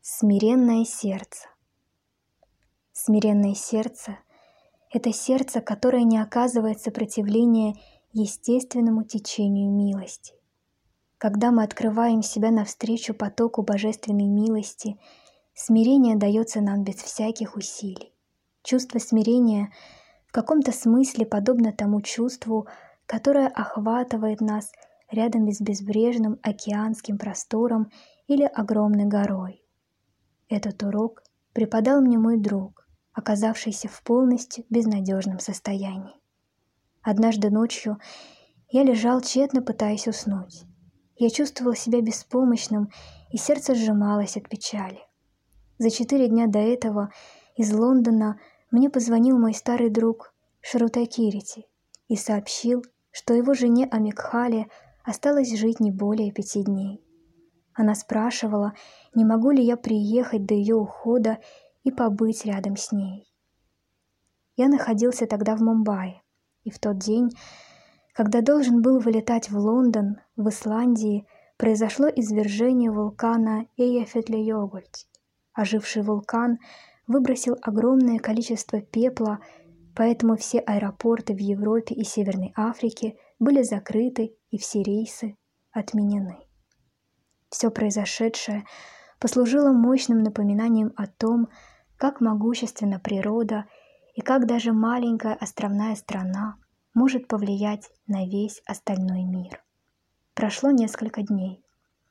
Смиренное сердце. Смиренное сердце — это сердце, которое не оказывает сопротивления естественному течению милости. Когда мы открываем себя навстречу потоку божественной милости, смирение дается нам без всяких усилий. Чувство смирения в каком-то смысле подобно тому чувству, которое охватывает нас рядом с безбрежным океанским простором или огромной горой. Этот урок преподал мне мой друг, оказавшийся в полностью безнадежном состоянии. Однажды ночью я лежал, тщетно пытаясь уснуть. Я чувствовал себя беспомощным, и сердце сжималось от печали. За 4 дня до этого из Лондона мне позвонил мой старый друг Шрута Кирити и сообщил, что его жене Амикхале осталось жить не более 5 дней. Она спрашивала, не могу ли я приехать до ее ухода и побыть рядом с ней. Я находился тогда в Мумбаи, и в тот день, когда должен был вылетать в Лондон, в Исландии, произошло извержение вулкана Эйяфjallajökull. Оживший вулкан выбросил огромное количество пепла, поэтому все аэропорты в Европе и Северной Африке были закрыты и все рейсы отменены. Все произошедшее послужило мощным напоминанием о том, как могущественна природа и как даже маленькая островная страна может повлиять на весь остальной мир. Прошло несколько дней.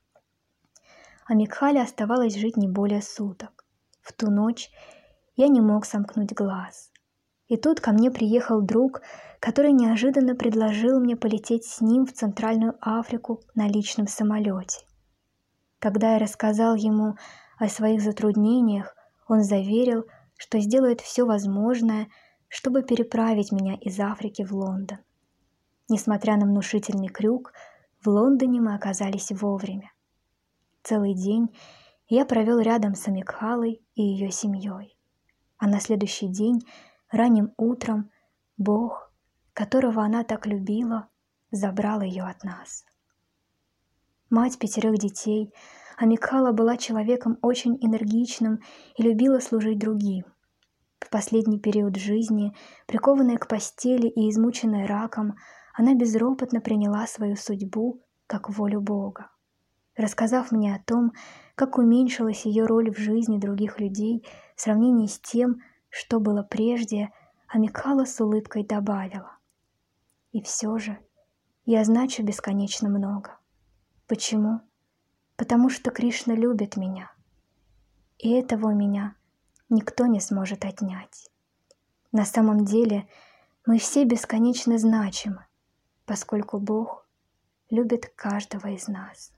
Амикхале оставалось жить не более суток. В ту ночь я не мог сомкнуть глаз. И тут ко мне приехал друг, который неожиданно предложил мне полететь с ним в Центральную Африку на личном самолете. Когда я рассказал ему о своих затруднениях, он заверил, что сделает все возможное, чтобы переправить меня из Африки в Лондон. Несмотря на внушительный крюк, в Лондоне мы оказались вовремя. Целый день я провел рядом с Амикхалой и ее семьей. А на следующий день, ранним утром, Бог, которого она так любила, забрал ее от нас. Мать 5 детей, Амикхала была человеком очень энергичным и любила служить другим. В последний период жизни, прикованная к постели и измученная раком, она безропотно приняла свою судьбу как волю Бога. Рассказав мне о том, как уменьшилась ее роль в жизни других людей в сравнении с тем, что было прежде, Амикхала с улыбкой добавила: «И все же я значу бесконечно много. Почему? Потому что Кришна любит меня, и этого у меня никто не сможет отнять. На самом деле мы все бесконечно значимы, поскольку Бог любит каждого из нас».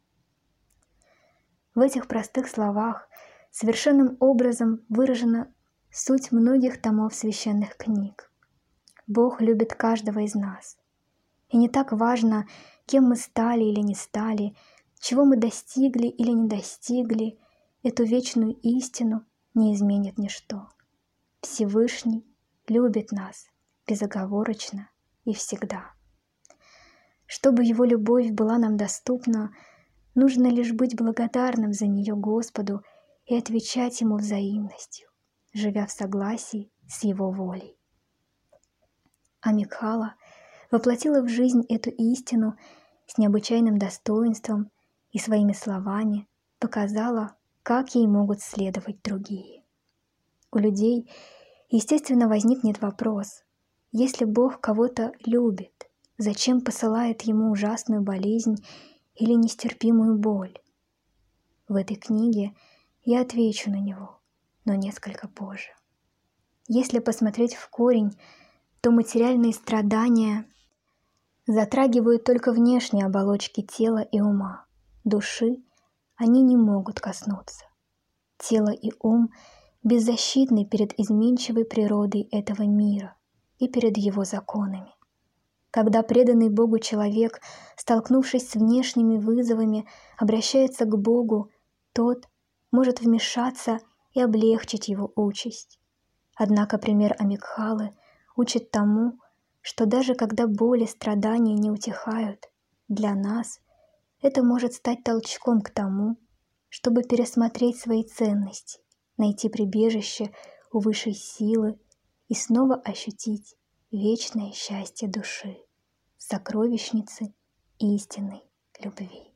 В этих простых словах совершенным образом выражена суть многих томов священных книг. Бог любит каждого из нас. И не так важно, кем мы стали или не стали, чего мы достигли или не достигли, эту вечную истину не изменит ничто. Всевышний любит нас безоговорочно и всегда. Чтобы Его любовь была нам доступна, нужно лишь быть благодарным за нее Господу и отвечать Ему взаимностью, живя в согласии с Его волей. Амикхала воплотила в жизнь эту истину с необычайным достоинством и своими словами показала, как ей могут следовать другие. У людей, естественно, возникнет вопрос: если Бог кого-то любит, зачем посылает ему ужасную болезнь или нестерпимую боль? В этой книге я отвечу на него, но несколько позже. Если посмотреть в корень, то материальные страдания затрагивают только внешние оболочки тела и ума. Души они не могут коснуться. Тело и ум беззащитны перед изменчивой природой этого мира и перед его законами. Когда преданный Богу человек, столкнувшись с внешними вызовами, обращается к Богу, тот может вмешаться и облегчить его участь. Однако пример Амикхалы учит тому, что даже когда боль и страдания не утихают, для нас это может стать толчком к тому, чтобы пересмотреть свои ценности, найти прибежище у высшей силы и снова ощутить вечное счастье души, сокровищницы истинной любви.